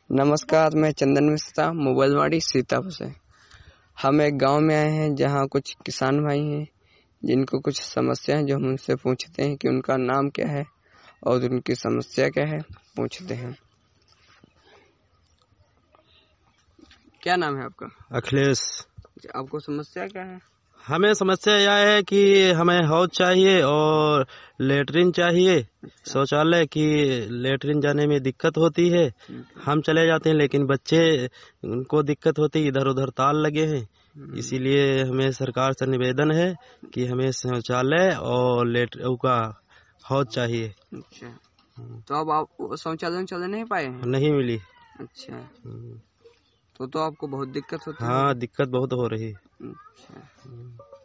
नमस्कार, मैं चंदन मिश्रा, मोबाइलवाड़ी सीतापुर से। हम एक गांव में आए हैं जहां कुछ किसान भाई हैं जिनको कुछ समस्या है, जो हम उनसे पूछते हैं कि उनका नाम क्या है और उनकी समस्या क्या है। पूछते हैं, क्या नाम है आपका? अखिलेश। आपको समस्या क्या है? हमें समस्या यह है कि हमें हौज चाहिए और लेटरिन चाहिए। शौचालय की लेटरिन जाने में दिक्कत होती है। हम चले जाते हैं लेकिन बच्चे उनको दिक्कत होती है, इधर उधर ताल लगे हैं। इसीलिए हमें सरकार से निवेदन है कि हमें शौचालय और लेटर का हौज चाहिए। अच्छा, तो अब आप शौचालय नहीं पाए हैं? नहीं मिली। अच्छा, तो आपको बहुत दिक्कत होती है? हाँ, दिक्कत बहुत हो रही है। अच्छा।